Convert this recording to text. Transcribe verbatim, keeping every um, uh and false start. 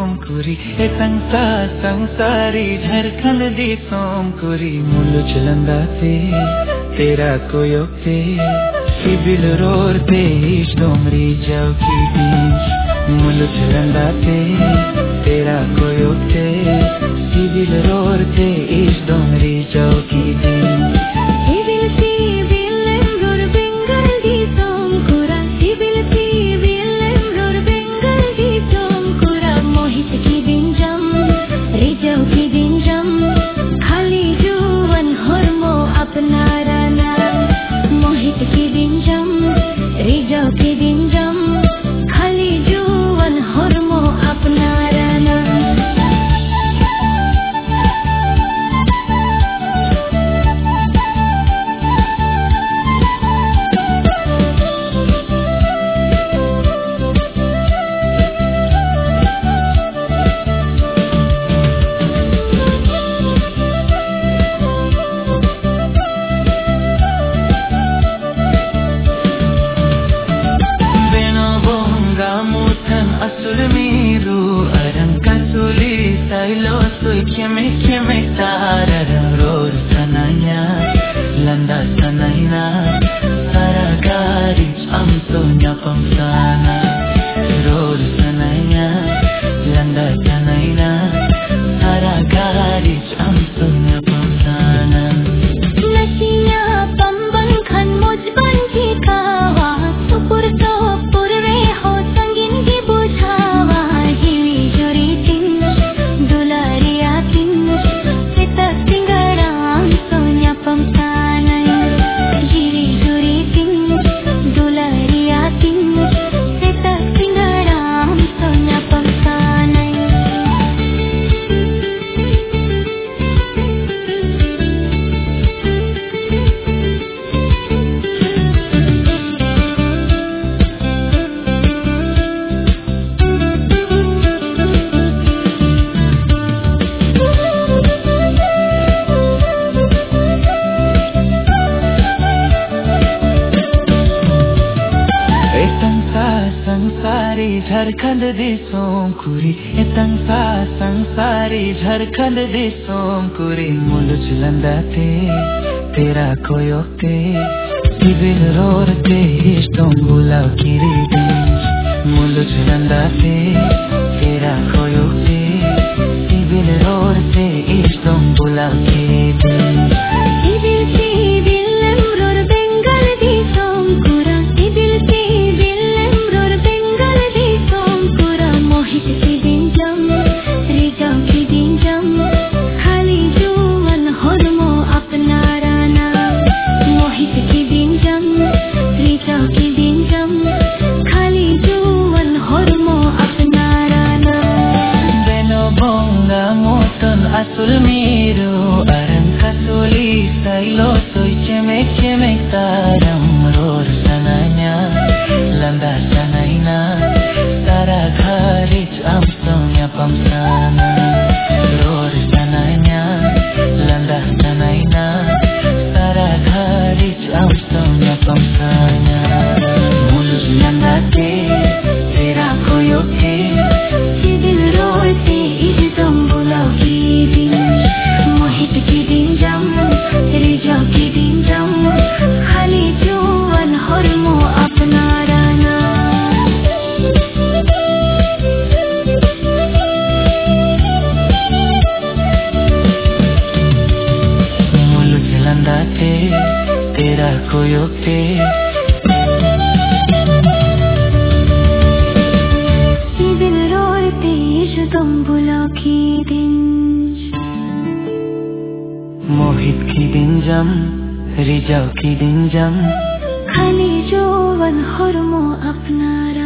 सोमकुरी ए संसा संसारी झरखंड दी सोमकुरी मुल्लु चलंदाते तेरा कोयोक्ते सिबिल रोरते इष्टोमरी जाओकी बीच मुल्लु चलंदाते तेरा कोयोक्ते सिबिल रोरते इष्टोमरी जाओकी बीच झरखंड दी सोमकुरी ए संसा संसारी झरखंड दी सोमकुरी मुल्लु चलंदाते तेरा कोयोक्ते सिबिल रोरते इष्टोमरी बीच मुल्लु चलंदाते तेरा कोयोक्ते सिबिल रोरते इष्टोमरी बीच Asul miru arang kasuli sailo soy cemek cemek taram ror sananya landa sanaina tara gharich amsonya pamsana ror sananya landa sanaina tara gharich amsonya pamsana mulus nandate tera koyoke sidil rote idom bulauki तेरा कोयोक्ते सिबिल रोरते इष्टोमरी बीच मोहित की दिनजम रिजाव की दिनजम खाली जोवन हरमो अपनारा